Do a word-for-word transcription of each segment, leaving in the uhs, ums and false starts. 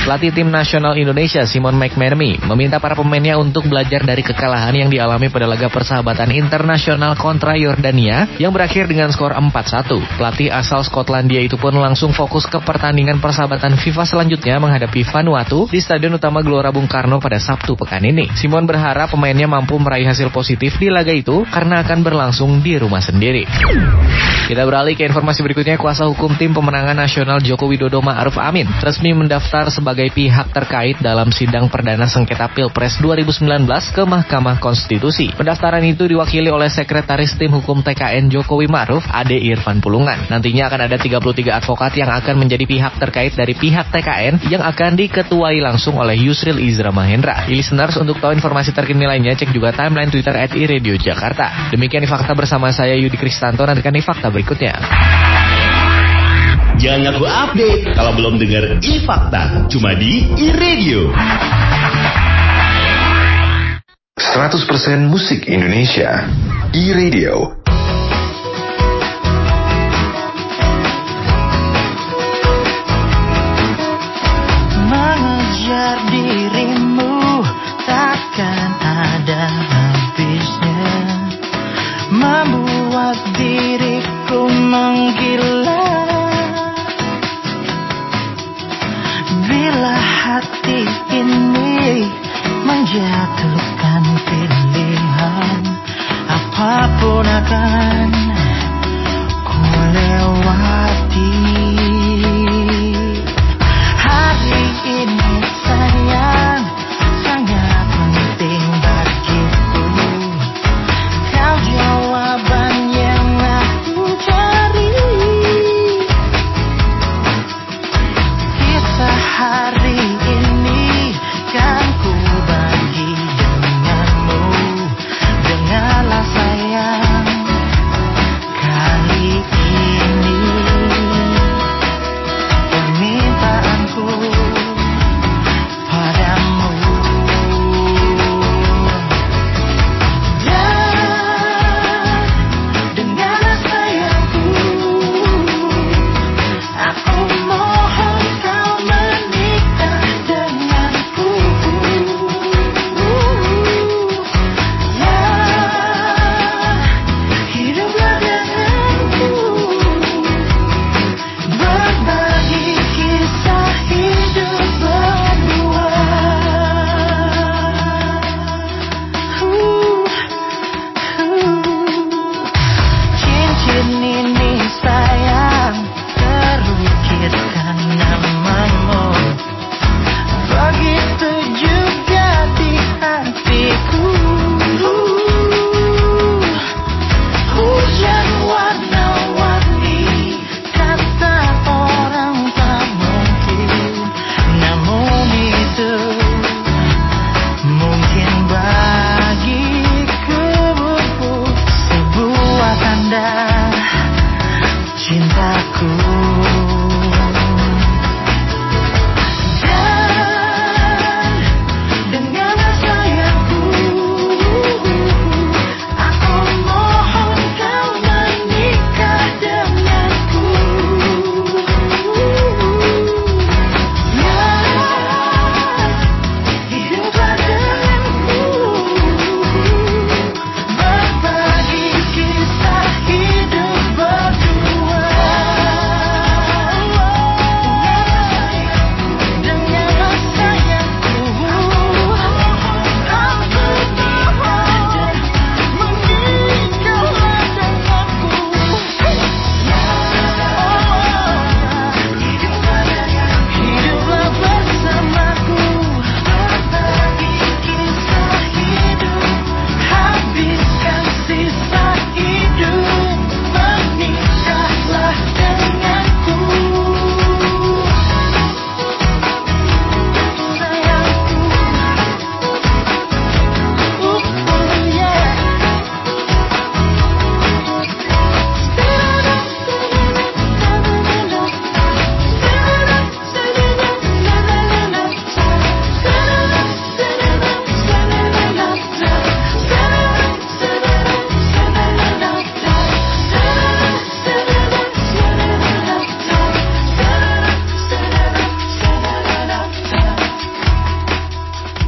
Pelatih tim nasional Indonesia Simon McManamy meminta para pemainnya untuk belajar dari kekalahan yang dialami pada laga persahabatan internasional kontra Yordania yang berakhir dengan skor empat satu. Pelatih asal Skotlandia itu pun langsung fokus ke pertandingan persahabatan FIFA selanjutnya menghadapi Vanuatu di Stadion Utama Gelora Bung Karno pada Sabtu pekan ini. Simon berharap pemainnya mampu meraih hasil positif di laga itu karena akan berlangsung di rumah sendiri. Kita beralih ke informasi berikutnya. Kuasa hukum tim pemenangan nasional Joko Widodo Ma'ruf Amin resmi mendaftar sebagai pihak terkait dalam sidang perdana sengketa Pilpres dua ribu sembilan belas ke Mahkamah Konstitusi. Pendaftaran itu diwakili oleh Sekretaris Tim Hukum T K N Jokowi Ma'ruf, Ade Irfan Pulungan. Nantinya akan ada tiga puluh tiga advokat yang akan menjadi pihak terkait dari pihak T K N yang akan diketuai langsung oleh Yusril Izzra Mahendra. Listeners, untuk tahu informasi terkini lainnya, cek juga timeline Twitter at iRadio Jakarta. Demikian Fakta bersama saya Yudi Kristanto, nantikan di Fakta berikutnya. Jangan ngaku update kalau belum dengar iFakta, cuma di iRadio. seratus persen musik Indonesia, iRadio. Mengejar dirimu takkan ada habisnya, membuat diriku menggila. Bila hati ini menjatuhkan pilihan, apapun akan ku lewati. Hari ini sayang sangat penting bagiku, kau jawaban yang aku cari. Kisah hari ini kan ku bagi denganmu. Dengarlah sayang, kali ini permintaanku padamu. Dan dengarlah sayangku, aku mohon kau menikah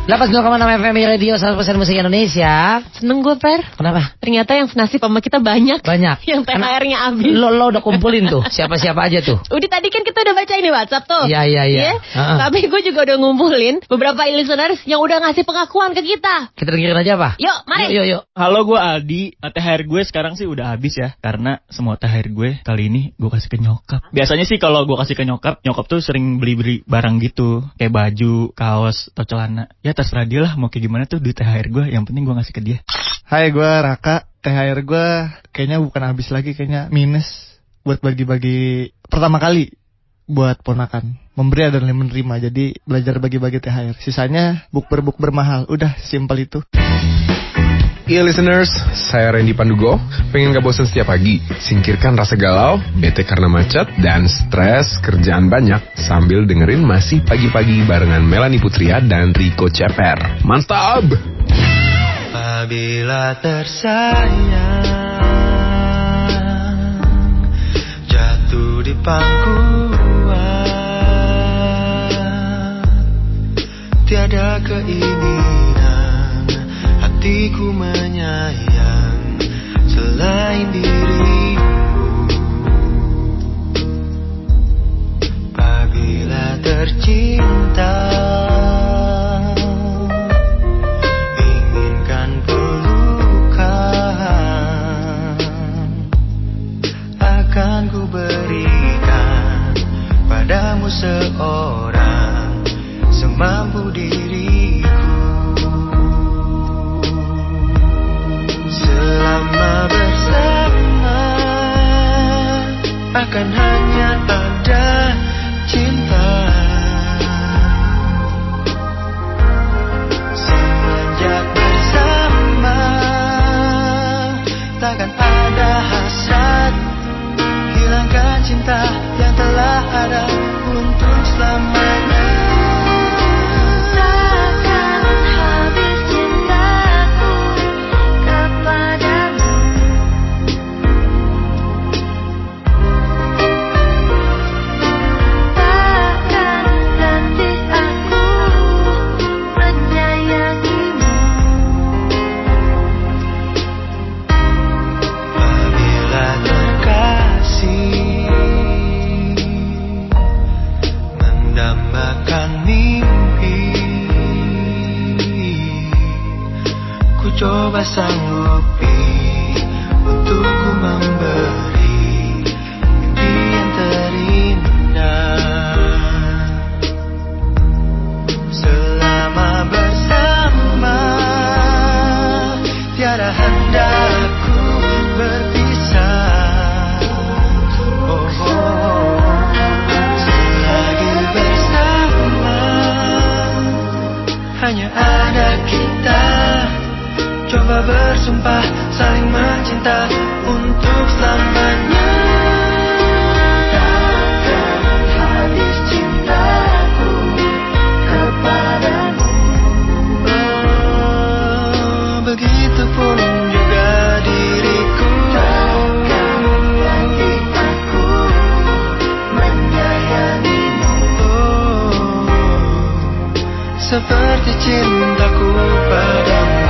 delapan puluh koma enam F M Radio seratus persen musik Indonesia. Seneng gue, Per. Kenapa? Ternyata yang senasib sama kita banyak. Banyak. Yang T H R-nya habis. Lo, lo udah kumpulin tuh. Siapa-siapa aja tuh. Udah tadi kan kita udah baca ini WhatsApp tuh. Iya, iya, iya. Yeah? Uh-uh. Tapi gue juga udah ngumpulin beberapa listeners yang udah ngasih pengakuan ke kita. Kita dengerin aja apa? Yuk, mari. Yuk, yuk, yuk. Halo, gue Aldi. T H R gue sekarang sih udah habis ya. Karena semua T H R gue kali ini gue kasih ke nyokap. Biasanya sih kalau gue kasih ke nyokap, nyokap tuh sering beli-beli barang gitu. Kayak baju, kaos, atau celana. Ya terserah dia lah mau kayak gimana tuh di T H R gue. Yang penting gue ngasih ke dia. Hai, gue Raka. T H R gue kayaknya bukan habis lagi, kayaknya minus buat bagi-bagi pertama kali buat ponakan. Memberi dan menerima, jadi belajar bagi-bagi T H R. Sisanya bukber-bukber mahal. Udah, simpel itu. Iya listeners, saya Randy Pandugo. Pengen gak bosan setiap pagi? Singkirkan rasa galau, bete karena macet, dan stres kerjaan banyak sambil dengerin Masih Pagi-Pagi barengan Melanie Putria dan Rico Ceper. Mantap! Apabila tersayang jatuh di pangkuan, tiada keinginan hatiku menyayang selain dirimu. Apabila tercinta inginkan pelukan, akan ku berikan padamu seorang semampu diriku. Selama bersama akan hanya ada cinta. Semenjak bersama takkan ada hasrat. Hilangkan cinta yang telah ada untuk selamanya. Coba sanggupi untuk ku memberi mimpi yang terindah. Selama bersama tiada hendak ku berpisah. Oh, oh. Selagi bersama hanya ada kita. Coba bersumpah saling mencinta untuk selamanya. Takkan habis cintaku kepadamu. Oh, begitupun juga diriku. Takkan lagi aku menyayangimu. Oh, seperti cintaku padamu.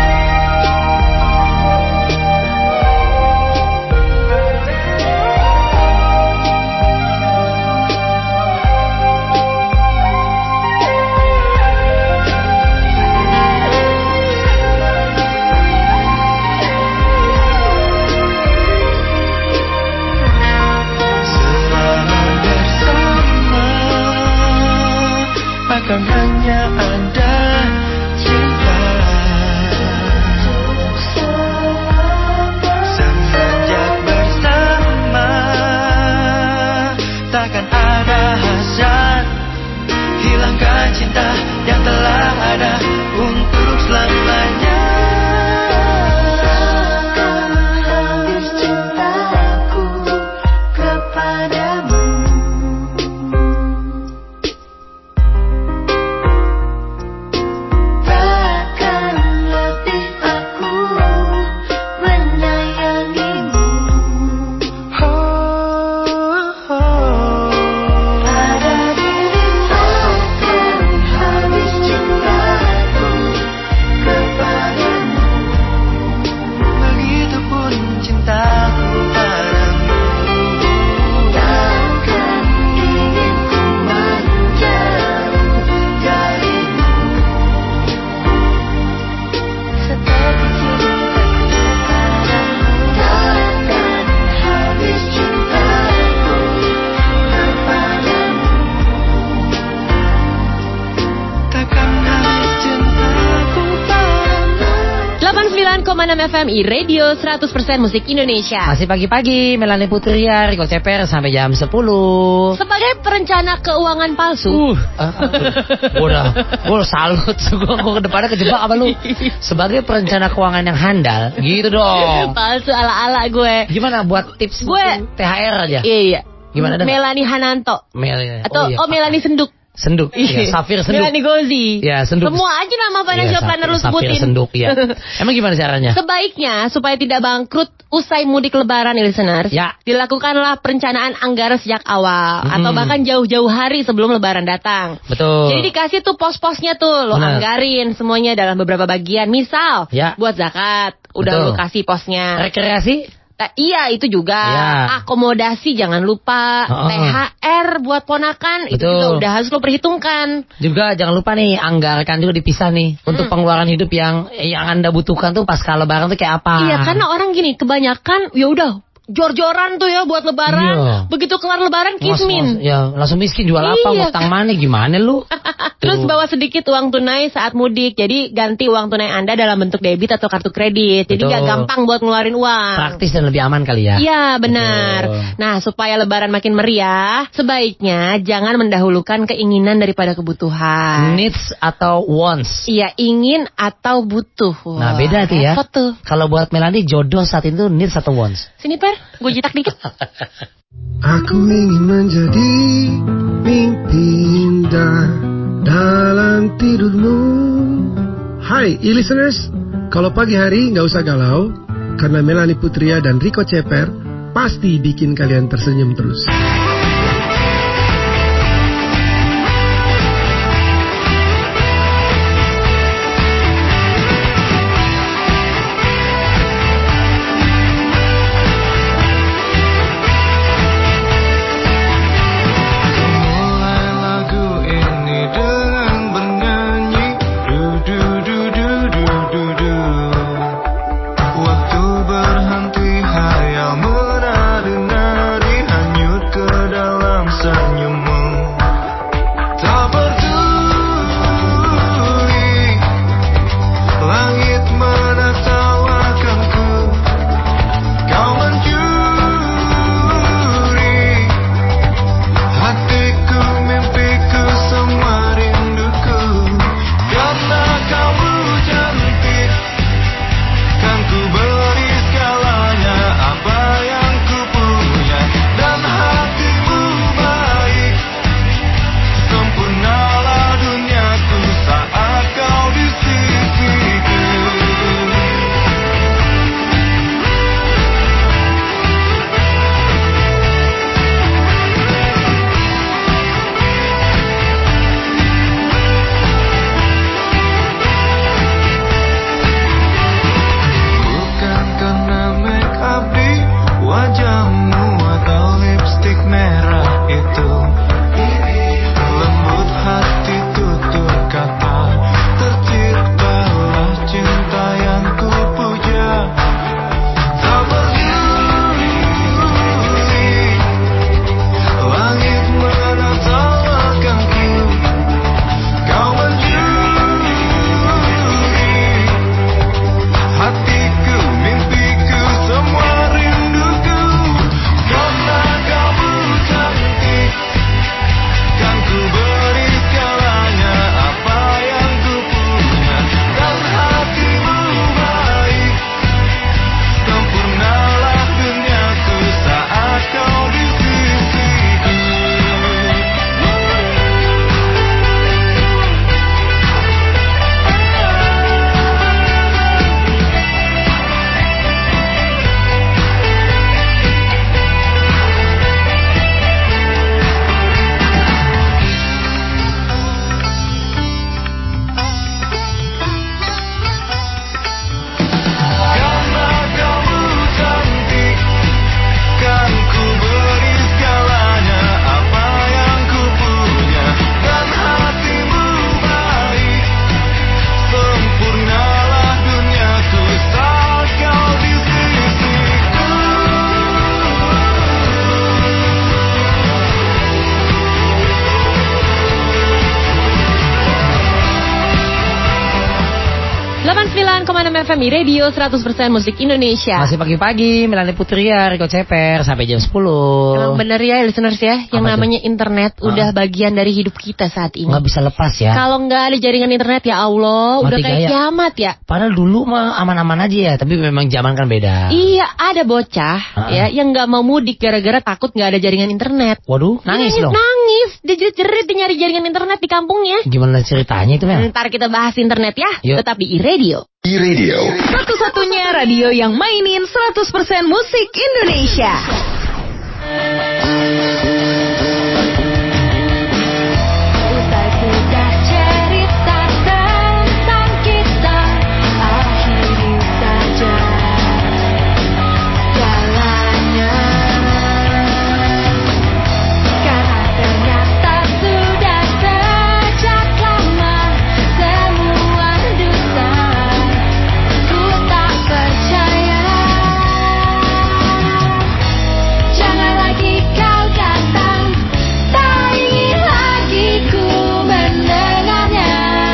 Akan hanya ada cinta. Semenjak bersama takkan ada hasrat. Hilangkan cinta yang telah ada untuk selamanya. Habis cintaku kepadamu. Pada dirimu akan habis cinta. koma enam F M iRadio seratus persen musik Indonesia. Masih pagi-pagi, Melanie Putria, Riko Ceper sampai jam sepuluh. Sebagai perencana keuangan palsu. Uh, uh, gue udah, gue udah salut. Gue ke depannya kejebak apa lu? Sebagai perencana keuangan yang handal, gitu dong. Palsu ala-ala gue. Gimana buat tips Gue T H R aja? Iya, iya. Gimana dah? Melanie Hananto. Mel, Atau oh, iya, oh Melanie Senduk. Senduk, ya, Safir Senduk. Melanie Gozi. Ya, Senduk. Semua aja nama financial ya, planner lu Safir sebutin. Senduk, ya. Emang gimana caranya? Sebaiknya supaya tidak bangkrut usai mudik lebaran, listeners. Ya. Dilakukanlah perencanaan anggaran sejak awal Hmm. atau bahkan jauh-jauh hari sebelum lebaran datang. Betul. Jadi dikasih tuh pos-posnya tuh, lo Benar. anggarin semuanya dalam beberapa bagian. Misal, Ya. buat zakat, udah Betul. lo kasih posnya. Rekreasi? Nah, iya itu juga. Ya. Akomodasi jangan lupa. Oh. T H R buat ponakan itu Betul. juga udah harus lo perhitungkan. Juga jangan lupa nih, anggarkan juga dipisah nih untuk pengeluaran hidup yang yang Anda butuhkan tuh pasca lebaran tuh kayak apa? Iya, karena orang gini kebanyakan ya udah jor-joran tuh ya buat lebaran. Iya. Begitu kelar lebaran Ngos-ngos, kismin. ya langsung miskin, jual apa, Iya. ngutang mana, gimana lu? Terus Tuh. bawa sedikit uang tunai saat mudik. Jadi ganti uang tunai Anda dalam bentuk debit atau kartu kredit. Jadi Betul. nggak gampang buat ngeluarin uang. Praktis dan lebih aman kali ya. Iya benar. Betul. Nah supaya lebaran makin meriah, sebaiknya jangan mendahulukan keinginan daripada kebutuhan. Needs atau wants. Iya, ingin atau butuh. Nah Wah, beda tuh ya. repot tuh. Kalau buat Melanie jodoh saat itu needs atau wants. Sini Per, gue jitak dikit. Aku ingin menjadi mimpi indah dalam tidurmu. Hai e-listeners, kalau pagi hari nggak usah galau, karena Melanie Putria dan Riko Ceper pasti bikin kalian tersenyum terus. Mulai lagu ini dengan bernyanyi du du du du du du du. Waktu berhenti hayal menari-nari hanyut ke sembilan koma enam F M Radio seratus persen musik Indonesia. Masih pagi-pagi, Melanie Putria, Riko Ceper, sampai jam sepuluh. Emang bener ya listeners ya, yang Apa namanya tuh? internet Ah. udah bagian dari hidup kita saat ini. Nggak bisa lepas ya. Kalau nggak ada jaringan internet ya Allah, Mati udah kayak gaya. kiamat ya. Padahal dulu mah aman-aman aja ya, tapi memang zaman kan beda. Iya, ada bocah Ah. ya yang nggak mau mudik gara-gara takut nggak ada jaringan internet. Waduh, nangis Dia dong. Nangis, dia jerit-jerit dia nyari jaringan internet di kampungnya. Gimana ceritanya itu, Mel? Ntar kita bahas internet ya, Yuk. tetap di iRadio. iRadio. Satu-satunya radio yang mainin seratus persen musik Indonesia. Usai sudah cerita tentang kita, akhiri saja jalannya. Karena ternyata sudah sejak lama semua dusta, ku tak percaya. Jangan lagi kau datang, tak ingin lagi ku mendengarnya.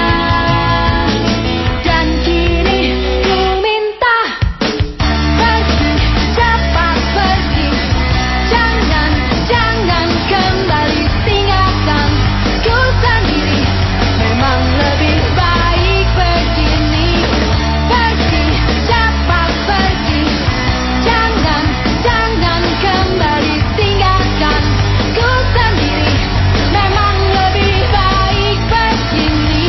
Dan kini ku minta pergi, cepat pergi. Jangan, jangan kembali, tinggalkan ku sendiri. Memang lebih baik begini. Pergi, cepat pergi. Jangan, jangan kembali, tinggalkan ku sendiri. Memang lebih baik begini.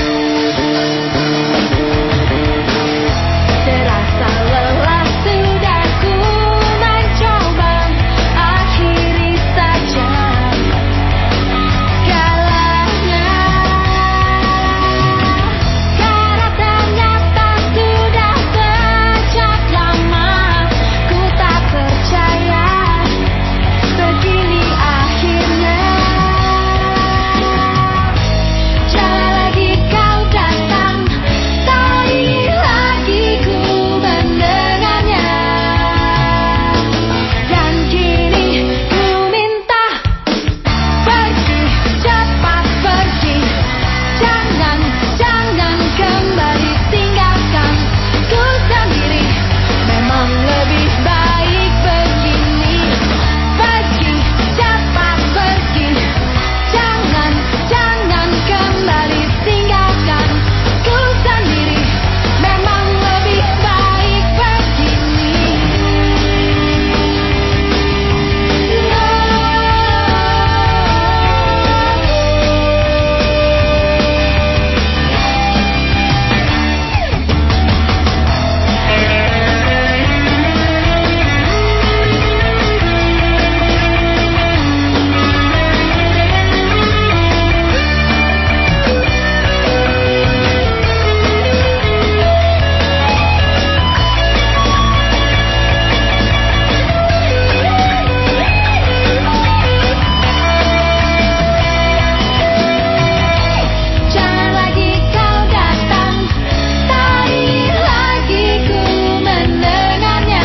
Terasa lelah sudah ku mencoba, akhiri saja segalanya. Karena ternyata sudah sejak lama ku tak percaya, begini akhirnya. Jangan lagi kau datang, tak ingin lagi ku mendengarnya. Dan kini ku minta pergi, cepat pergi. Jangan, jangan kembali, tinggalkan ku sendiri. Memang lebih baik begini. Pergi, cepat pergi. Jangan, jangan kembali, tinggalkan ku sendiri. Memang lebih baik begini. Jangan lagi kau datang, tak ingin lagi ku mendengarnya.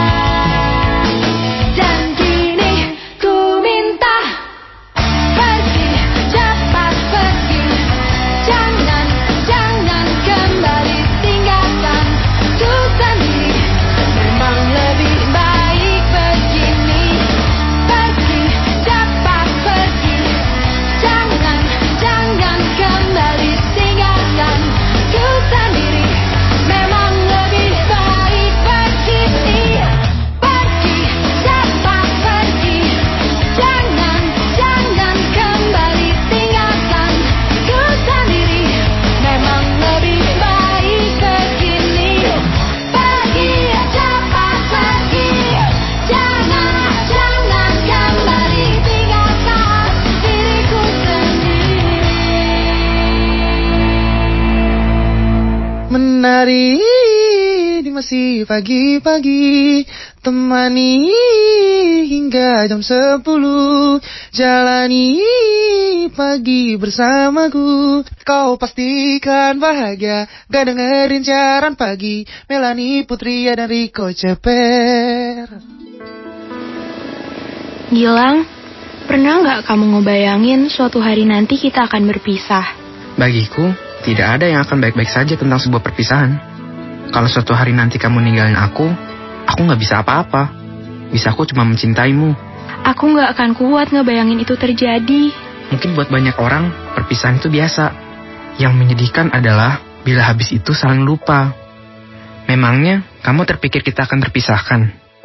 Dan kini ku minta pergi, cepat pergi. Jangan, jangan kembali, tinggalkan ku sendiri. Memang lebih baik begini. Pergi, cepat pergi. Jangan, jangan kembali, tinggalkan ku sendiri. Memang lebih baik begini. Pergi, cepat pergi. Jangan, jangan kembali, tinggalkan ku sendiri. Memang lebih baik begini. Pergi, cepat pergi. Jangan, jangan kembali, tinggalkan diriku sendiri. Menari di masih pagi-pagi, temani hingga jam sepuluh. Jalani pagi bersamaku, kau pastikan bahagia. Gak dengerin siaran pagi, Melanie Putria dan Riko Ceper. Gilang, pernah nggak kamu ngebayangin suatu hari nanti kita akan berpisah? Bagiku, tidak ada yang akan baik-baik saja tentang sebuah perpisahan. Kalau suatu hari nanti kamu ninggalin aku, aku gak bisa apa-apa. Bisa aku cuma mencintaimu. Aku gak akan kuat ngebayangin itu terjadi. Mungkin buat banyak orang, perpisahan itu biasa. Yang menyedihkan adalah bila habis itu saling lupa. Memangnya kamu terpikir kita akan terpisahkan?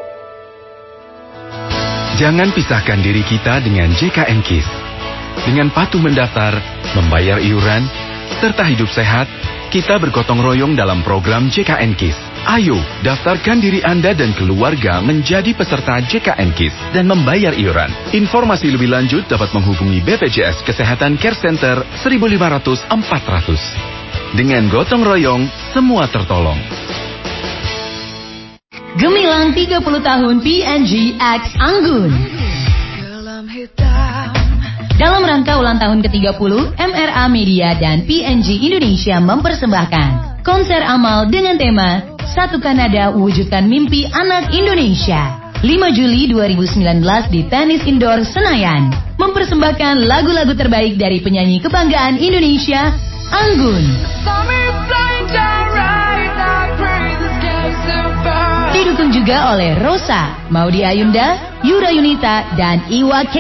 Jangan pisahkan diri kita dengan J K N Kids. Dengan patuh mendaftar, membayar iuran, serta hidup sehat, kita bergotong royong dalam program J K N Kids. Ayo, daftarkan diri Anda dan keluarga menjadi peserta J K N Kids dan membayar iuran. Informasi lebih lanjut dapat menghubungi B P J S Kesehatan Care Center seribu lima ratus empat ratus. Dengan gotong royong, semua tertolong. Gemilang tiga puluh tahun P and G X Anggun. Dalam rangka ulang tahun ke tiga puluh, M R A Media dan P and G Indonesia mempersembahkan konser amal dengan tema Satu Kanada Wujudkan Mimpi Anak Indonesia. lima Juli dua ribu sembilan belas di Tenis Indoor Senayan. Mempersembahkan lagu-lagu terbaik dari penyanyi kebanggaan Indonesia, Anggun. Didukung juga oleh Rosa, Maudy Ayunda, Yura Yunita, dan Iwa K.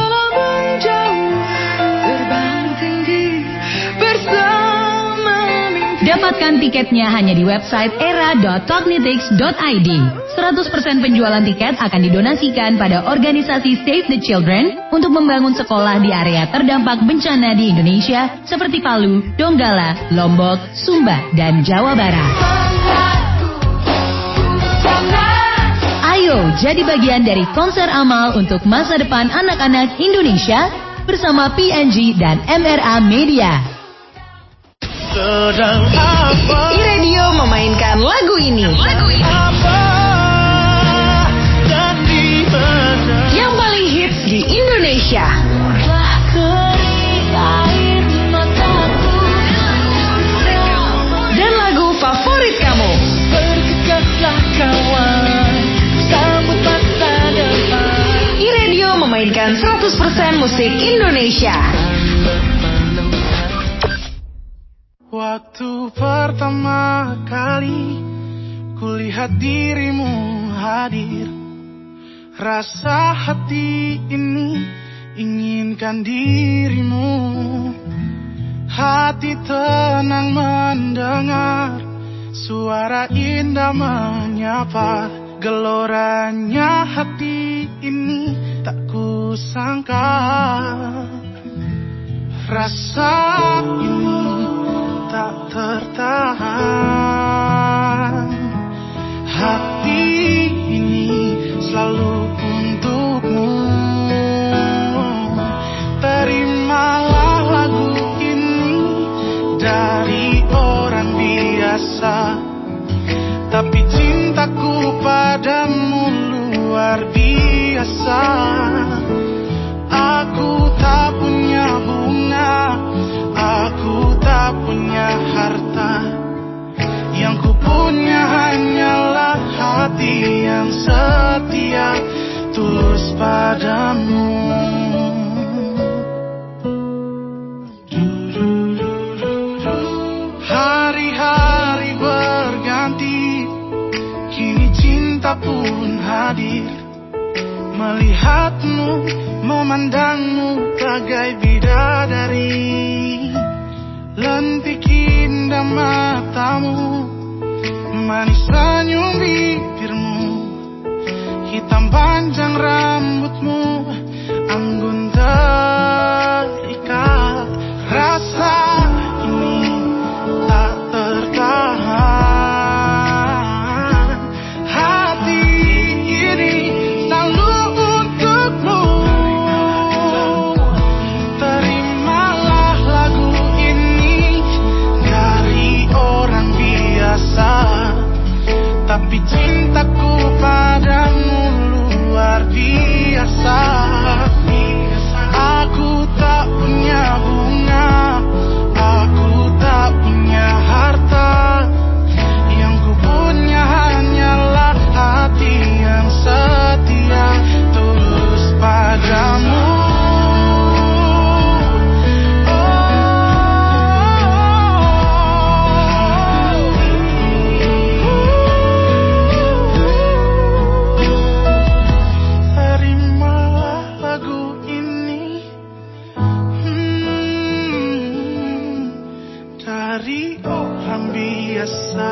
Dapatkan tiketnya hanya di website era dot cognitics dot i d. seratus persen penjualan tiket akan didonasikan pada organisasi Save the Children untuk membangun sekolah di area terdampak bencana di Indonesia seperti Palu, Donggala, Lombok, Sumba, dan Jawa Barat. Ayo jadi bagian dari konser amal untuk masa depan anak-anak Indonesia bersama P and G dan M R A Media. iRadio memainkan lagu ini. Lagu ini. Yang paling hits di Indonesia. Dan lagu favorit kamu. Bergegaslah kawan, sambut masa depan. iRadio memainkan seratus persen musik Indonesia. Waktu pertama kali kulihat dirimu hadir, rasa hati ini inginkan dirimu. Hati tenang mendengar suara indah menyapa. Geloranya hati ini tak kusangka. Rasa ini tak tertahan. Hati ini selalu untukmu. Terimalah lagu ini dari orang biasa, tapi cintaku padamu luar biasa. Aku tak punya bunga, aku tak punya harta. Yang ku punya hanyalah hati yang setia, tulus padamu. Hari-hari berganti, kini cinta pun hadir. Melihatmu, memandangmu bagai bidadari. Lentik indah matamu, manis senyum bibirmu, hitam panjang rambutmu, anggun terikat. Rasa ini tak tertahan. Hati ini selalu untukmu. Terimalah lagu ini dari orang biasa, tapi cintaku padamu luar biasa. Aku tak punya bunga, biasa.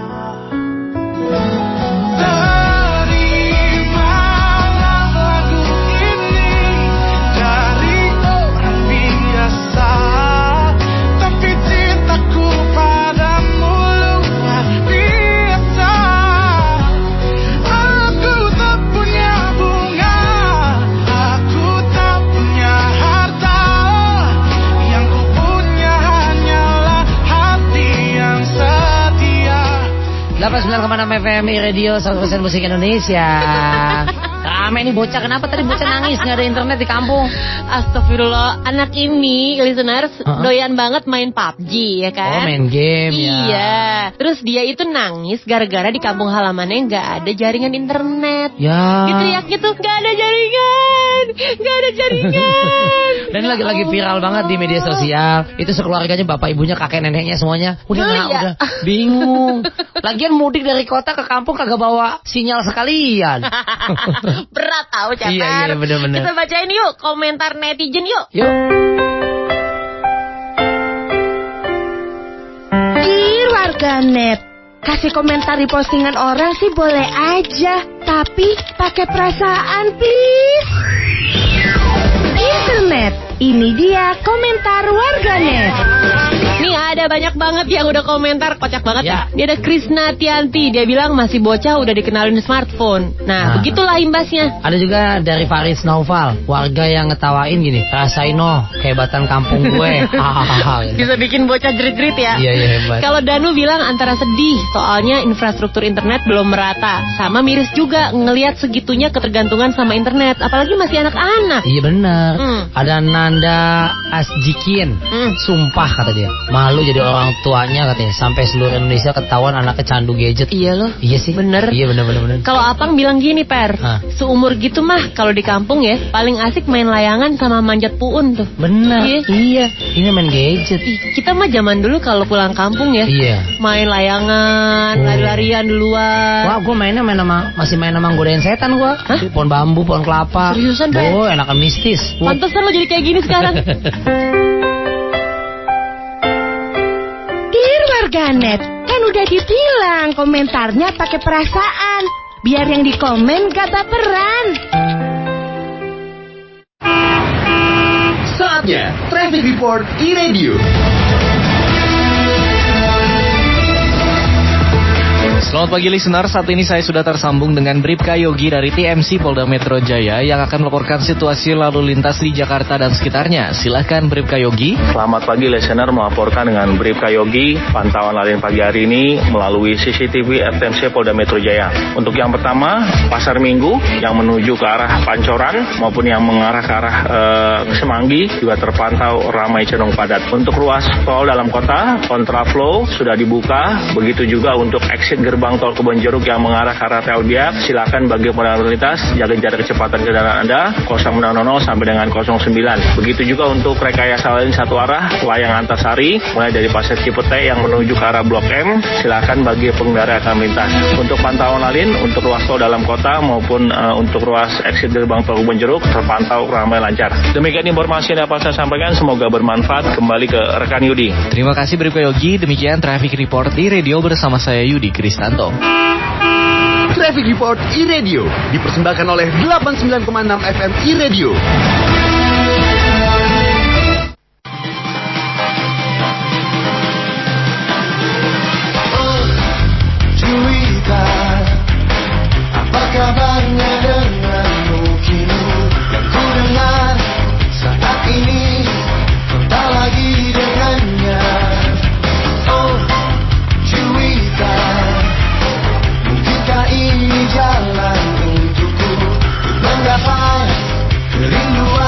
delapan puluh sembilan koma enam F M Radio seratus persen Musik Indonesia. Rame nih bocah, kenapa tadi bocah nangis nggak ada internet di kampung? Astagfirullah, anak ini listeners uh-huh. doyan banget main P U B G ya kan? Oh main game iya. ya. Iya. Terus dia itu nangis gara-gara di kampung halamannya nggak ada jaringan internet. Ya. Diteriaknya tuh nggak ada jaringan, nggak ada jaringan. Dan lagi-lagi viral banget di media sosial. Itu sekeluarganya, bapak ibunya, kakek neneknya semuanya. Udah nggak, ya? udah bingung. Lagian mudik dari kota ke kampung kagak bawa sinyal sekalian. Berat tahu Ceper. Iya, iya bener-bener. Kita bacain yuk komentar netizen yuk. Yuk. Dear warganet, kasih komentar di postingan orang sih boleh aja, tapi pakai perasaan please. Internet, ini dia komentar warganet. Nih ada banyak banget yang udah komentar, kocak banget ya. Dia ada Krisna Tianti, dia bilang masih bocah udah dikenalin smartphone. Nah, nah begitulah imbasnya. Ada juga dari Faris Naufal, warga yang ngetawain gini, rasain noh kehebatan kampung gue. Bisa bikin bocah jerit-jerit ya. Iya iya hebat. Kalau Danu bilang antara sedih, soalnya infrastruktur internet belum merata, sama miris juga ngelihat segitunya ketergantungan sama internet, apalagi masih anak-anak. Iya benar. Hmm. Ada Nanda Asjikin, hmm. sumpah kata dia, malu jadi orang tuanya katanya, sampai seluruh Indonesia ketahuan anaknya candu gadget. Iya loh. Iya sih. Bener. Iya bener bener bener. Kalau Apang bilang gini Per, Hah? seumur gitu mah kalau di kampung ya paling asik main layangan sama manjat puun tuh. Bener. Iya. Iya. Ini main gadget. Ih, kita mah zaman dulu kalau pulang kampung ya. Iya. Main layangan, oh. lari-larian duluan. Wah, gue mainnya main sama, masih main sama godain setan gue. Pohon bambu, pohon kelapa. Seriusan Per? Oh, enakan mistis. Pantesan lo jadi kayak gini sekarang. Dear warganet, kan udah dibilang komentarnya pakai perasaan, biar yang dikomen gak baperan. Saatnya Traffic Report e-radio. Selamat pagi listener, saat ini saya sudah tersambung dengan Bribka Yogi dari T M C Polda Metro Jaya yang akan melaporkan situasi lalu lintas di Jakarta dan sekitarnya. Silahkan Bribka Yogi. Selamat pagi listener, melaporkan dengan Bribka Yogi, pantauan lalu lintas pagi hari ini melalui C C T V R T M C Polda Metro Jaya. Untuk yang pertama, Pasar Minggu yang menuju ke arah Pancoran maupun yang mengarah ke arah e, Semanggi juga terpantau ramai cenderung padat. Untuk ruas tol dalam kota, kontraflow sudah dibuka, begitu juga untuk exit gerbang Gerbang tol Kebonjeruk yang mengarah ke arah Tel Biak, silakan bagi pengendara lalu lintas jaga jarak kecepatan kendaraan Anda nol nol sampai dengan nol sembilan. Begitu juga untuk rekayasa lain satu arah layang Antasari mulai dari Pasar Cipete yang menuju ke arah Blok M, silakan bagi pengendara yang akan melintas. Untuk pantauan lain untuk ruas tol dalam kota maupun uh, untuk ruas exit gerbang tol Kebonjeruk terpantau ramai lancar. Demikian informasi yang dapat saya sampaikan, semoga bermanfaat. Kembali ke rekan Yudi. Terima kasih Bribka Yogi. Demikian Traffic Report di radio bersama saya Yudi Kristan. Traffic Report e-radio dipersembahkan oleh delapan puluh sembilan koma enam F M e-radio. Oh, Juwita, apa kabarnya denganmu kini? Yang ku dengar saat ini kau tak lagi dengannya. Oh, Juwita, ini jalan untukku mendapat kerinduan.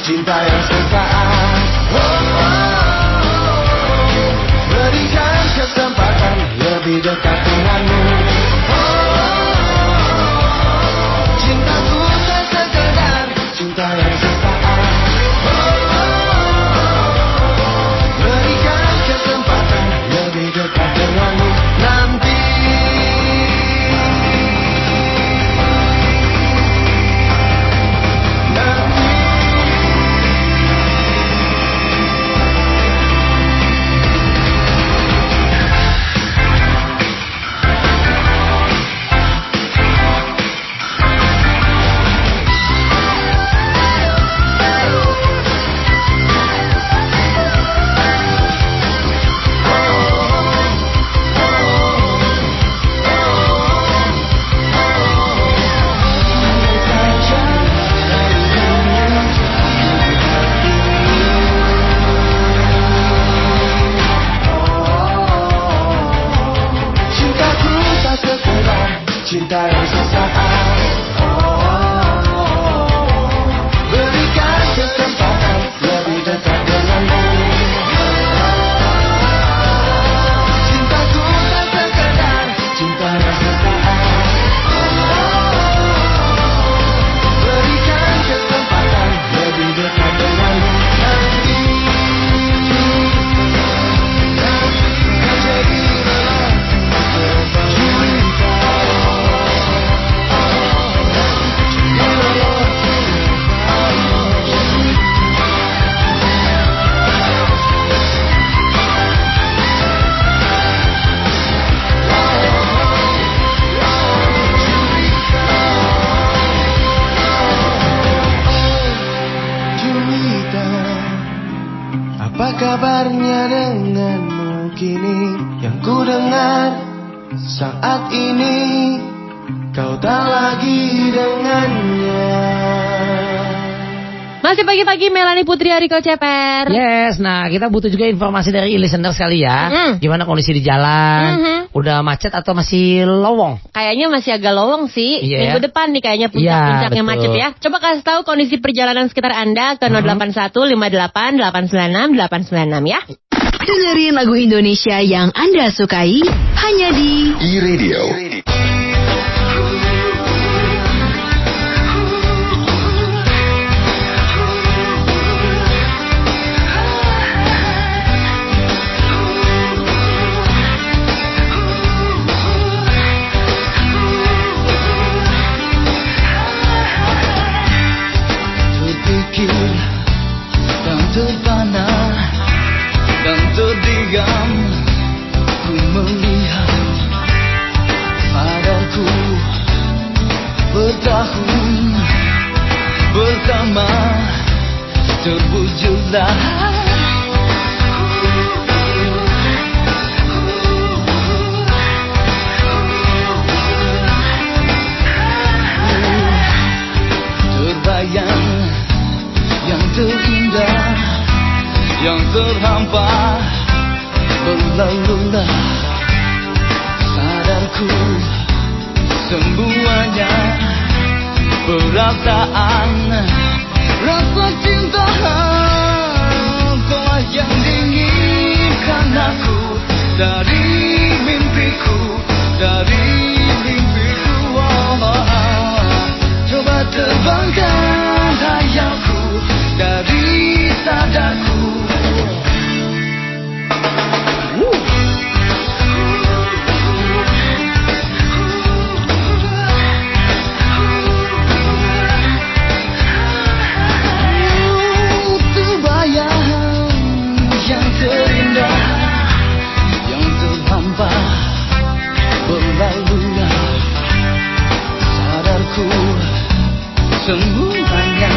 cinta yang sesaat. Oh, oh, oh. Berikan kesempatan lebih dekat denganmu. Oh, oh, oh. Cintaku tak sekedar cinta yang sesaat. Oh, oh, oh. Berikan kesempatan lebih dekat denganmu nanti. Cinta yang sesaat. Oh, berikan kesempatan lebih dekat denganmu. Cintaku tak sekedar cinta yang sesaat. Oh, berikan kesempatan lebih dekat denganmu nanti. Nanti jadi apa kabarnya denganmu kini? Yang ku dengar saat ini kau tak lagi dengannya. Masih pagi-pagi Melanie Putri Ariko Ceper. Yes, nah kita butuh juga informasi dari listener sekali ya. Mm-hmm. Gimana kondisi di jalan? Mm-hmm. Udah macet atau masih lowong? Kayaknya masih agak lowong sih. Yeah. Minggu depan nih kayaknya puncak-puncaknya yeah, macet ya. Coba kasih tahu kondisi perjalanan sekitar Anda ke nol delapan satu lima delapan delapan sembilan enam delapan sembilan enam ya. Dengerin lagu Indonesia yang Anda sukai hanya di iRadio. Terpikir dan terpana dan terdiam, ku melihat padaku bertahun bersama terwujudlah terbayang yang terindah, yang terhampa berlalulah sadarku semuanya perasaan rasa cinta kau yang diinginkan aku dari mimpiku dari mimpiku oh, oh. Coba terbangkan hayalku dari sadarku. Semuanya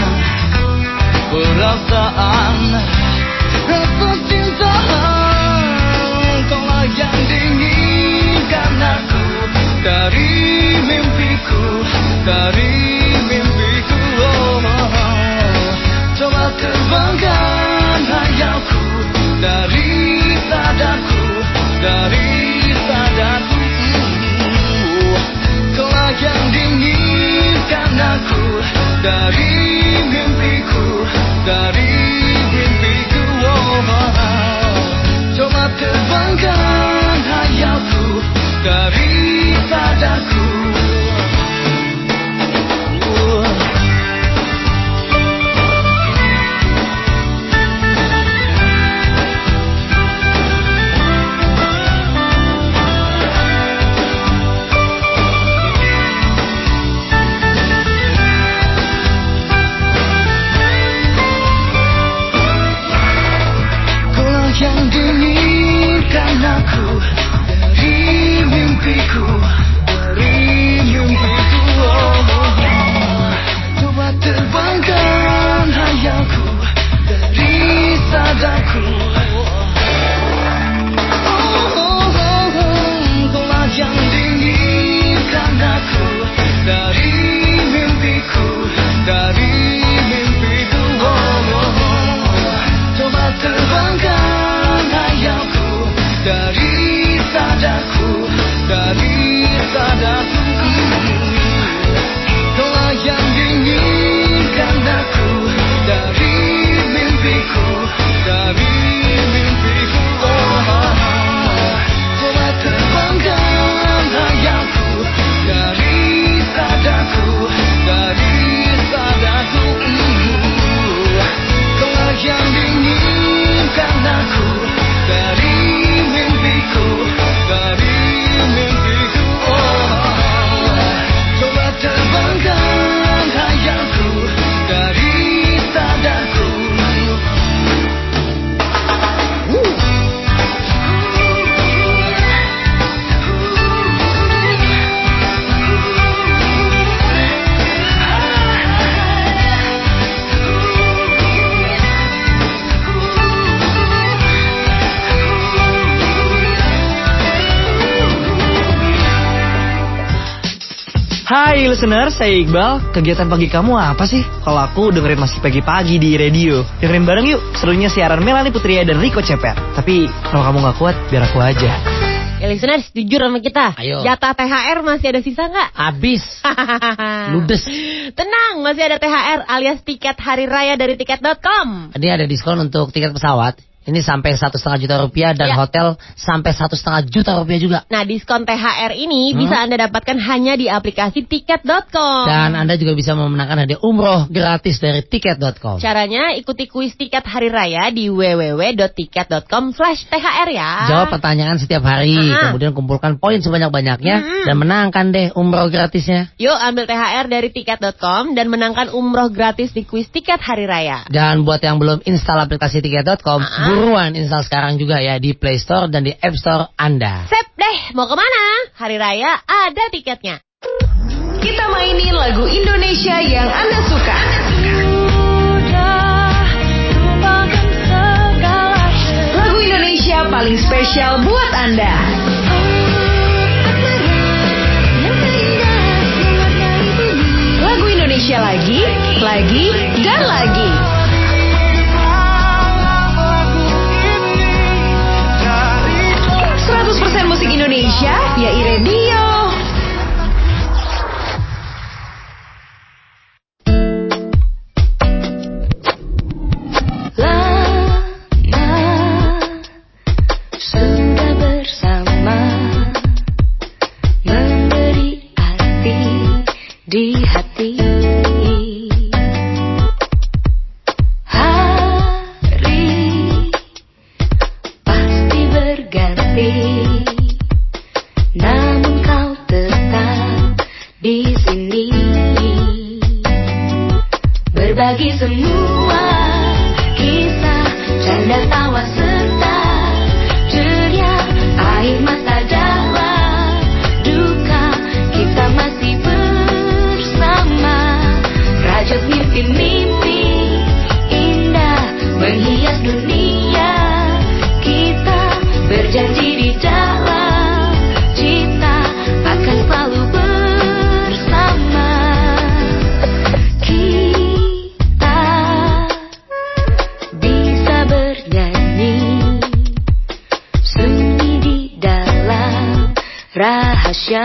perasaan rasa cinta kaulah yang diinginkan aku dari mimpiku dari mimpiku oh, oh, oh. Coba terbangkan hayalku dari sadarku dari sadarku oh, kaulah yang diinginkan aku dari mimpiku dari Hai listener, saya Iqbal. Kegiatan pagi kamu apa sih? Kalau aku dengerin masih pagi-pagi di radio. Dengerin bareng yuk, serunya siaran Melanie Putria dan Rico Ceper. Tapi kalau kamu gak kuat, biar aku aja. Ya listener, jujur sama kita. Ayo. Jatah T H R masih ada sisa nggak? Habis. Ludes. Tenang, masih ada T H R alias tiket hari raya dari tiket dot com. Ini ada diskon untuk tiket pesawat. Ini sampai satu setengah juta rupiah dan ya. Hotel sampai satu setengah juta rupiah juga. Nah, diskon T H R ini Hmm. bisa Anda dapatkan hanya di aplikasi tiket dot com. Dan Anda juga bisa memenangkan hadiah umroh gratis dari tiket dot com. Caranya ikuti kuis tiket hari raya di w w w dot tiket dot com slash T H R ya. Jawab pertanyaan setiap hari, Aha. kemudian kumpulkan poin sebanyak-banyaknya Hmm. dan menangkan deh umroh gratisnya. Yuk ambil T H R dari tiket dot com dan menangkan umroh gratis di kuis tiket hari raya. Dan buat yang belum install aplikasi tiket dot com, buruan install sekarang juga ya di Play Store dan di App Store Anda. Sip deh, mau kemana? Hari raya ada tiketnya. Kita mainin lagu Indonesia yang Anda suka. Lagu Indonesia paling spesial buat Anda. Lagu Indonesia lagi, lagi, dan lagi. seratus persen musik Indonesia, ya iRadio. Sudah bersama memberi arti di hati. Hari pasti berganti, namun kau tetap di sini, berbagi semua kisah, canda tawa serta ceria, air mata dalam duka, kita masih bersama, rajut mimpi-mimpi indah menghias dunia, kita berjanji di dalam cita akan selalu bersama. Kita bisa bernyanyi sunyi di dalam rahasia.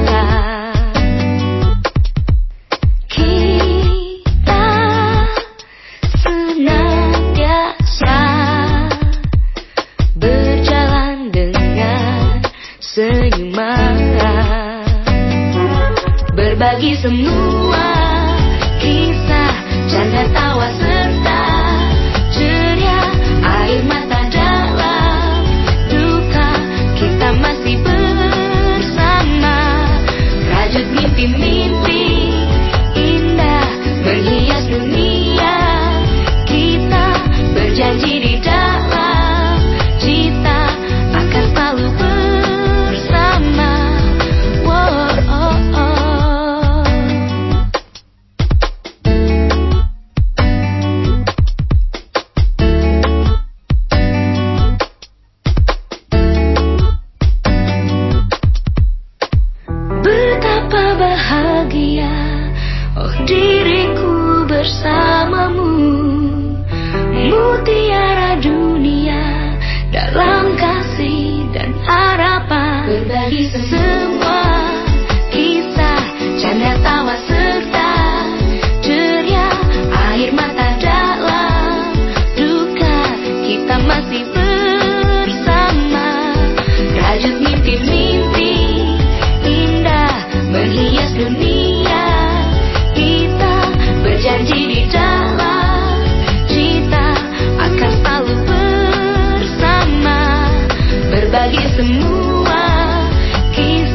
Kita senantiasa berjalan dengan senyuman, berbagi semua kisah, canda tawa serta ceria, air mata dalam duka, kita masih bersama, rajut mimpi-mimpi indah menghias dunia, kita berjanji di dalam cita akan selalu bersama. Wow, oh, oh. Betapa bahagia, oh diriku bersamamu, mutiara dunia dalam kasih dan harapan, berbagi semua kisah, canda tawa serta ceria, air mata dalam duka, kita masih bersama, rajut mimpi-mimpi indah menghias dunia, kita berjanji di dalam cita akan selalu bersama, berbagi semua kisah.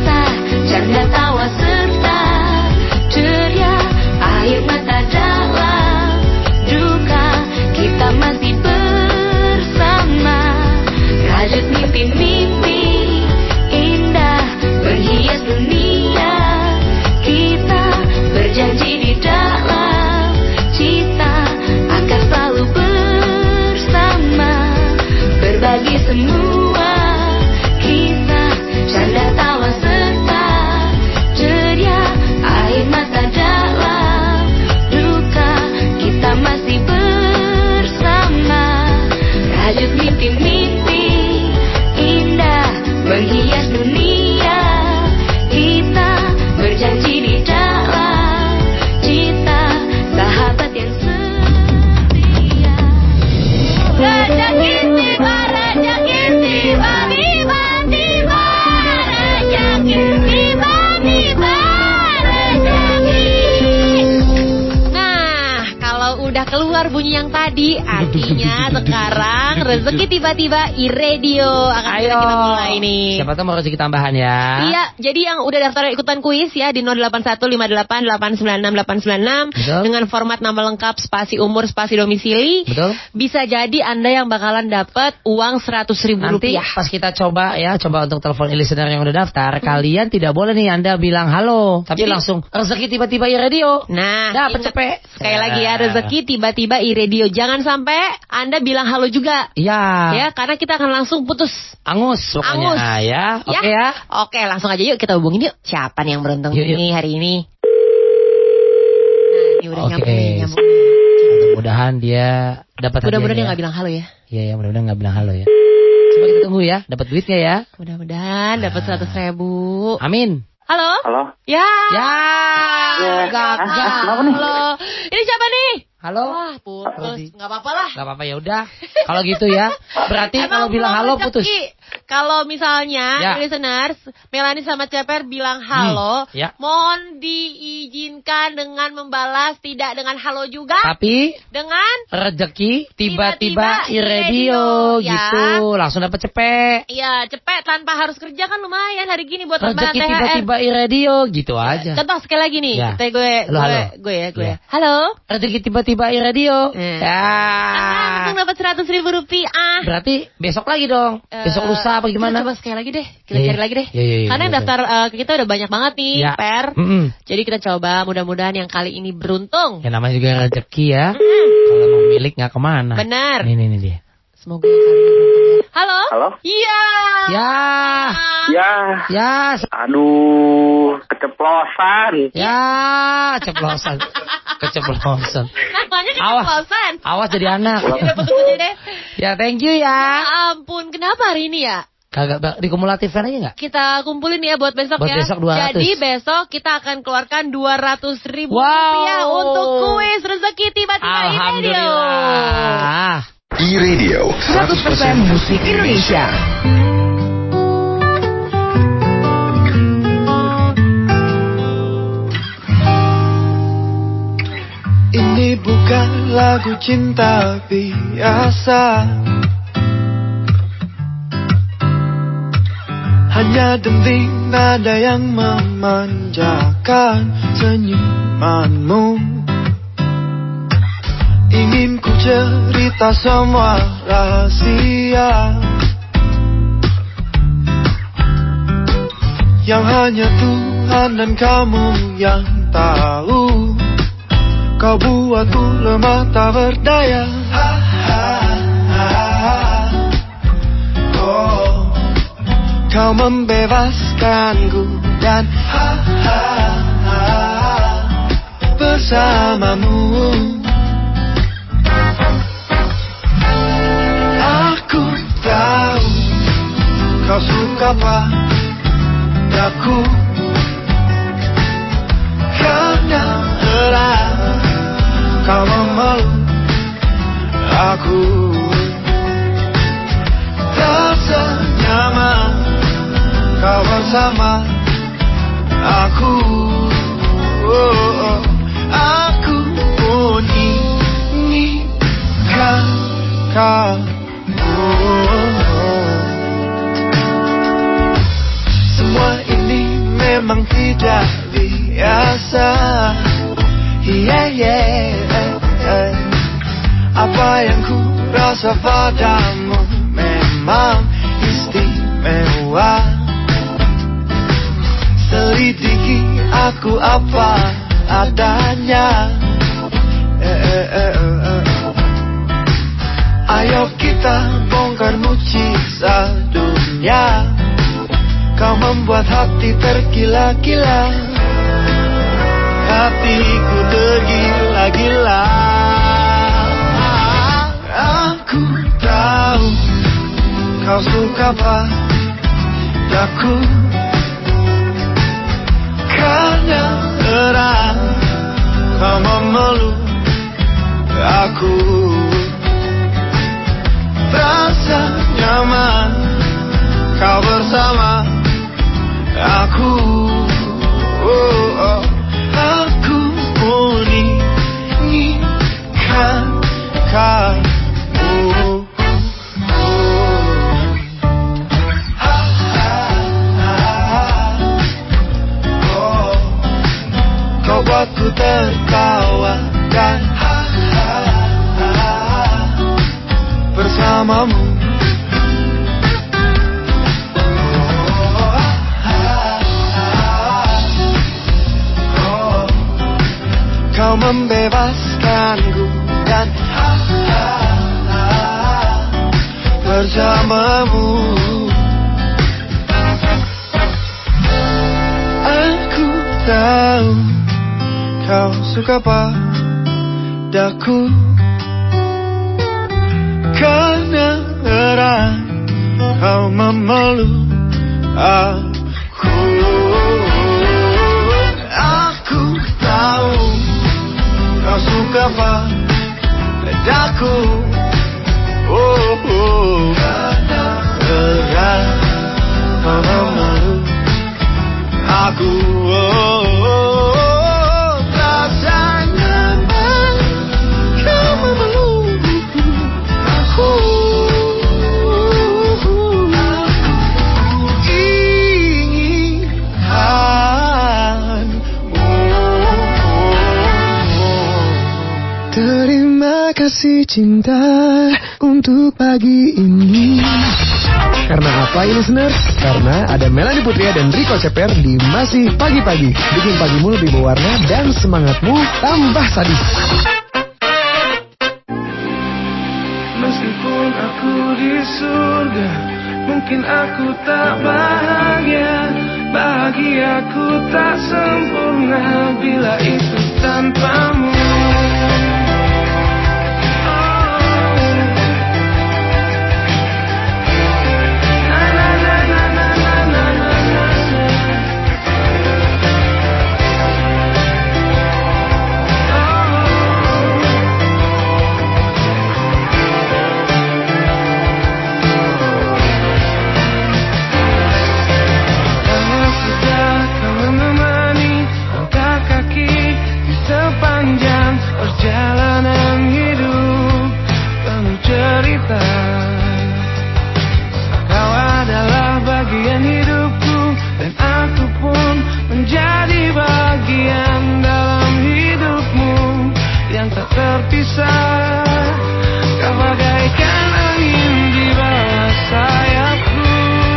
keluar bunyi yang tadi. Artinya sekarang rezeki tiba-tiba iRadio akan Ayo. kita mulai nih. Siapa tahu mau rezeki tambahan ya. Iya, jadi yang udah daftar ikutan kuis ya di nol delapan satu lima delapan delapan sembilan enam delapan sembilan enam dengan format nama lengkap, spasi umur, spasi domisili. Betul. Bisa jadi Anda yang bakalan dapat uang seratus ribu Nanti rupiah. pas kita coba ya, coba untuk telepon listener yang udah daftar, hmm. kalian tidak boleh nih Anda bilang halo, tapi jadi, langsung rezeki tiba-tiba iRadio. Nah, dapat cepet. Sekali ya. lagi ya, rezeki tiba-tiba iRadio. Jangan sampai Anda bilang halo juga. Iya. Ya, karena kita akan langsung putus. Angus pokoknya. Angus. Nah, ya. Oke okay, ya. ya. Oke, langsung aja yuk kita hubungin yuk. Siapa nih yang beruntung yuk, nih yuk. hari ini? Nah, ini udah okay. nyambung nih, nyambung. Mudah-mudahan dia dapat hadiahnya. Mudah-mudahan dia nggak bilang halo ya. Iya, ya, mudah-mudahan nggak bilang halo ya. Coba kita tunggu ya, dapat duitnya ya. Mudah-mudahan dapat seratus ribu. Amin. Halo? Halo? Ya. Ya. Ya. Gagal. Kenapa nih? Halo. Ini siapa nih? Halo? Wah, putus. Enggak apa-apa lah. Enggak apa-apa ya udah. Kalau gitu ya. Berarti kalau bilang halo putus. Kalau misalnya ya. listeners, Melanie sama Ceper bilang halo, hmm, ya. mohon diizinkan dengan membalas tidak dengan halo juga. Tapi dengan rezeki tiba-tiba iRadio gitu. Langsung dapat cepet. Iya, cepet tanpa harus kerja kan lumayan hari gini buat tambahan T H R. Rezeki tiba-tiba iRadio gitu aja. Contoh sekali lagi nih. Ya. Gue gue halo, halo. gue ya, gue ya. ya. Halo. Rezeki tiba-tiba iRadio. Hmm. Ya. Langsung dapat seratus ribu rupiah. Berarti besok lagi dong. Uh, besok lusa apa gimana? Coba sekali lagi deh. Kita ya, cari lagi deh. Ya, ya, ya, Karena ya, daftar uh, kita udah banyak banget nih, ya. Per. Mm-mm. Jadi kita coba mudah-mudahan yang kali ini beruntung. Ya namanya juga rezeki ya. Mm. Kalau mau milik nggak kemana. Benar. Ini nih dia. Semoga yang kali ini beruntung ya. Halo? Halo? Iya. Ya. Ya. Ya. Aduh, keceplosan. Ya, keceplosan. Keceplosan. Namanya keceplosan. Awas, awas jadi anak. Ya putus aja deh. Ya, thank you ya. Ya ampun, kenapa hari ini ya? Kagak dikumulatifkan aja nggak? Kita kumpulin ya buat besok buat ya. Besok dua ratus. Jadi besok kita akan keluarkan dua ratus ribu wow. rupiah untuk kuis rezeki tiba-tiba iRadio. Alhamdulillah. iRadio seratus persen musik Indonesia. Ini bukan lagu cinta biasa, hanya denting nada yang memanjakan senyumanmu. Ingin ku cerita semua rahasia yang hanya Tuhan dan kamu yang tahu. Kau buatku lemah tak berdaya. Ha, ha, ha, ha. Oh, kau membebaskanku dan ha, ha, ha, bersamamu. Aku tahu kau suka padaku karena erat kau memeluk aku, rasa nyaman kau bersama aku. Oh, oh. Aku pun inginkan kamu. Semua ini memang tidak biasa. Yeah, yeah, yeah. Apa yang ku rasa padamu memang istimewa. Selidiki aku apa adanya. Eh, eh, eh, eh. Ayo kita bongkar mujizat dunia. Kau membuat hati tergila-gila, hatiku tergila-gila. Aku tahu kau suka padaku karena erat kau memeluk aku, rasa nyaman kau bersama aku. Oh, oh. Aku pun inginkan bersamamu. Kau membebaskanku dan bersamamu. Aku tahu kau suka padaku, karena erat kau memeluk aku. Aku tahu kau suka padaku, oh, oh. Erat kau memeluk aku, oh, oh. Rasa nyaman kau memeluk aku. Terima kasih cinta untuk pagi ini. Karena apa ini listeners? Karena ada Melanie Putria dan Rico Ceper di Masih Pagi-Pagi. Bikin pagimu lebih berwarna dan semangatmu tambah sadis. Meskipun aku di surga, mungkin aku tak bahagia. Bahagiaku tak sempurna bila itu tanpamu. Perjalanan hidup penuh cerita, kau adalah bagian hidupku, dan aku pun menjadi bagian dalam hidupmu yang tak terpisah. Kau bagaikan angin di bawah sayapku,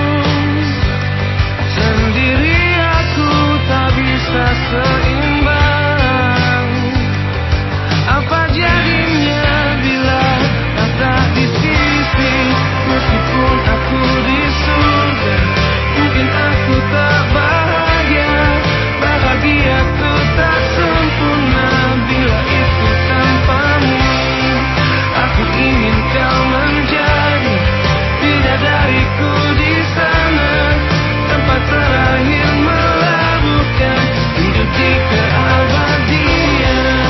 sendiri aku tak bisa seimbang. Apa jadinya bila kau tak di sisi? Meskipun aku di surga, mungkin aku tak bahagia. Bahagiaku tak sempurna bila itu tanpamu. Aku ingin kau menjadi bidadariku di sana, tempat terakhir melabuhkan hidup di keabadian.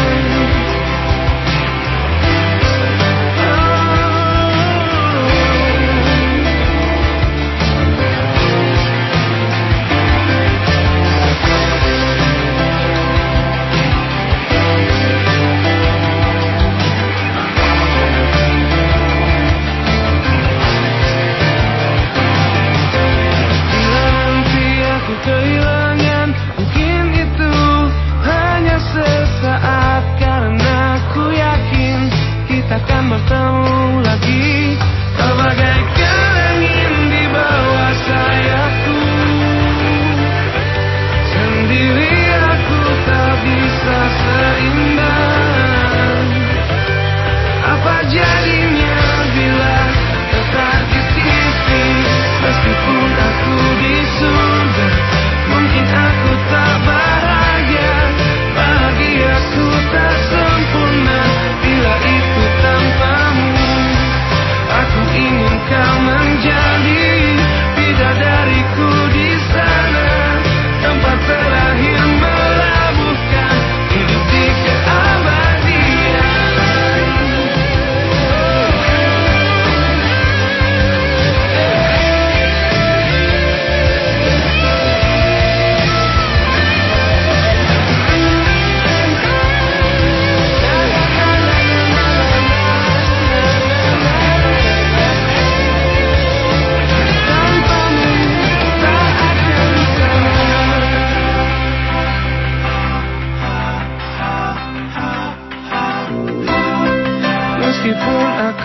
Kehilangan, mungkin itu hanya sesaat, karena ku yakin kita akan bertemu lagi. Kau bagaikan angin di bawah sayapku, sendiri aku tak bisa seimbang. Apa jadinya bila kau tak di sisi? Meskipun aku di surga, mungkin aku tak bahagia. Bahagiaku tak sempurna bila itu tanpamu.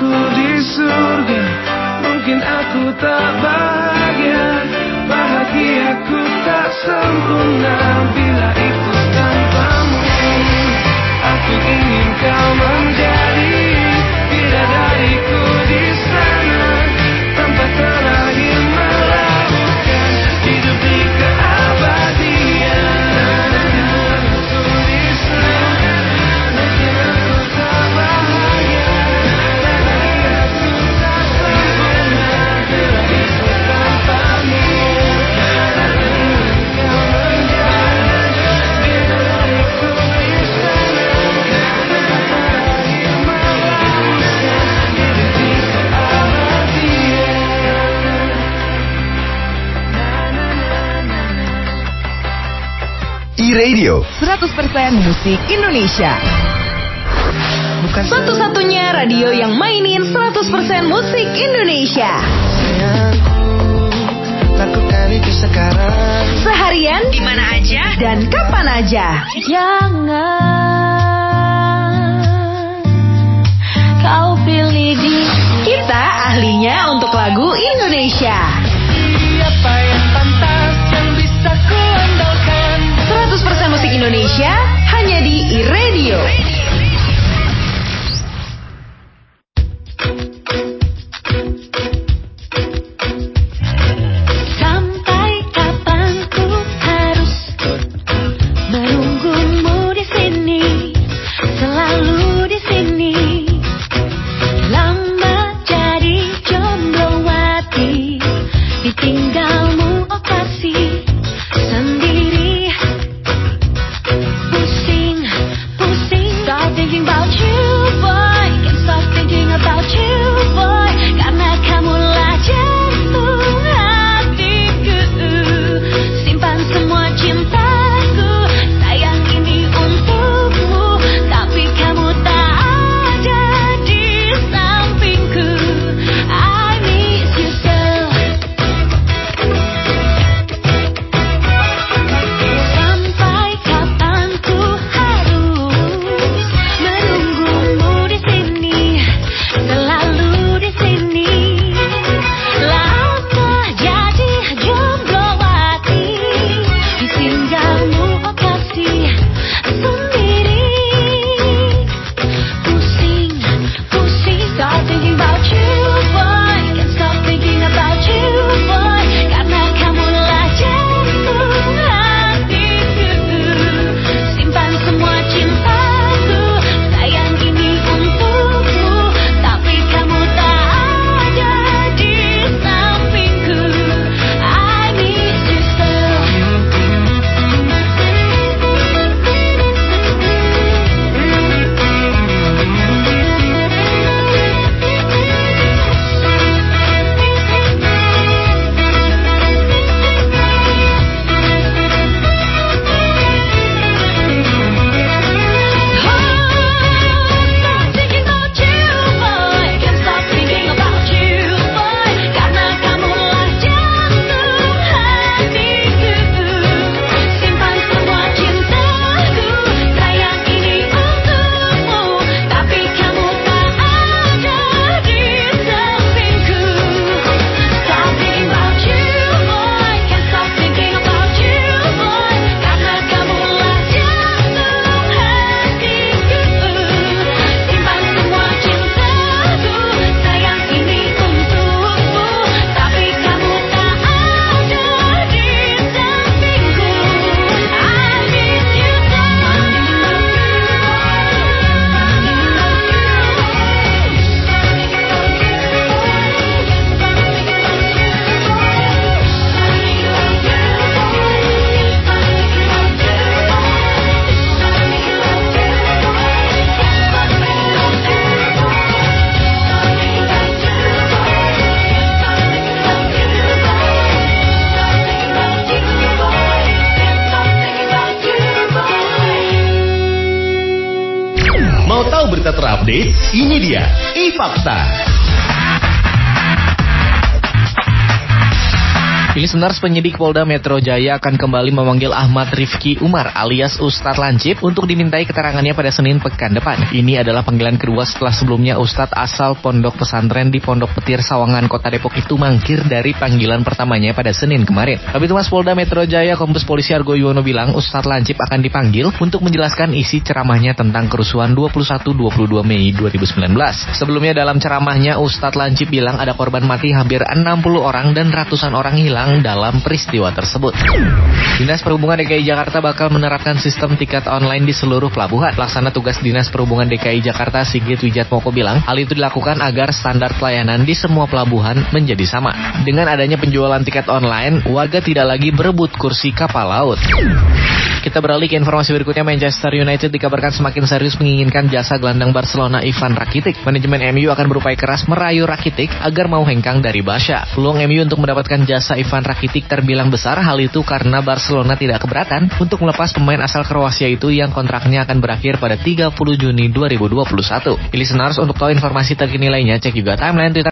aku di surga, mungkin aku tak bahagia. Bahagiaku tak sempurna bila ikut tanpamu. Aku ingin kau menjadi bidadariku di sana, tempat terakhir melabuhkan hidup di keabadian. Aku di sana, mungkin aku tak bahagia. Bahagiaku tak sempurna bila ikut tanpamu. Aku ingin kau menjadi bidadariku di sana, tempat terakhir melabuhkan hidup di keabadian. E-Radio seratus persen musik Indonesia. Bukan satu-satunya radio yang mainin seratus persen musik Indonesia. Lakukan itu sekarang. Seharian, di mana aja dan kapan aja. Jangan kau pilih di Kita ahlinya untuk lagu Indonesia. Siapa yang pantas yang bisa ku andalkan? seratus persen musik Indonesia hanya di E-Radio. sampai kapan ku harus menunggumu di sini, selalu di sini. Lama jadi jomblowati, ditinggalmu oh kasih sendiri. Pusing, pusing, stop thinking about you boy, can't stop thinking about you boy, karena kamulah jantung hatiku. Simpan semua cintaku, sayang ini untukmu, tapi kamu tak ada di sampingku. I miss you so. Sampai kapan ku harus menunggumu di sini, selalu di sini. Lama jadi jomblowati, ditinggalmu oh kasih sendiri. Pusing, pusing, stop thinking about you boy, can't stop thinking about you boy, karena kamulah jantung hatiku. Simpan semua cintaku, sayang ini untukmu, tapi kamu tak ada di sampingku. I miss you so. Stop thinking about you boy, can't stop thinking about you boy, karena kamulah jantung hatiku. Simpan semua cintaku, sayang ini untukmu, tapi kamu tak ada di sampingku. Stop thinking about you boy, can't stop thinking about you boy, karena kamulah jantung hatiku. Simpan semua cintaku, sayang ini untukmu, tapi kamu tak ada di sampingku. I miss you so. Mau tahu berita terupdate? Ini dia E-Fakta. Listeners, penyidik Polda Metro Jaya akan kembali memanggil Ahmad Rifki Umar alias Ustadz Lancip untuk dimintai keterangannya pada Senin pekan depan. Ini adalah panggilan kedua setelah sebelumnya Ustadz asal pondok pesantren di Pondok Petir Sawangan, Kota Depok itu mangkir dari panggilan pertamanya pada Senin kemarin. Kabid Humas Polda Metro Jaya Kombes Polisi Argo Yuwono bilang Ustadz Lancip akan dipanggil untuk menjelaskan isi ceramahnya tentang kerusuhan dua puluh satu dua puluh dua Mei dua ribu sembilan belas. Sebelumnya dalam ceramahnya Ustadz Lancip bilang ada korban mati hampir enam puluh orang dan ratusan orang hilang dalam peristiwa tersebut. Dinas Perhubungan D K I Jakarta bakal menerapkan sistem tiket online di seluruh pelabuhan. Pelaksana tugas Dinas Perhubungan D K I Jakarta Sigit Wijatmoko bilang hal itu dilakukan agar standar pelayanan di semua pelabuhan menjadi sama. Dengan adanya penjualan tiket online, warga tidak lagi berebut kursi kapal laut. Kita beralih ke informasi berikutnya. Manchester United dikabarkan semakin serius menginginkan jasa gelandang Barcelona Ivan Rakitic. Manajemen M U akan berupaya keras merayu Rakitic agar mau hengkang dari Barca. Peluang M U untuk mendapatkan jasa Ivan Rakitic terbilang besar. Hal itu karena Barcelona tidak keberatan untuk melepas pemain asal Kroasia itu yang kontraknya akan berakhir pada tiga puluh Juni dua ribu dua puluh satu. Listeners, untuk tahu informasi terkini lainnya, cek juga timeline Twitter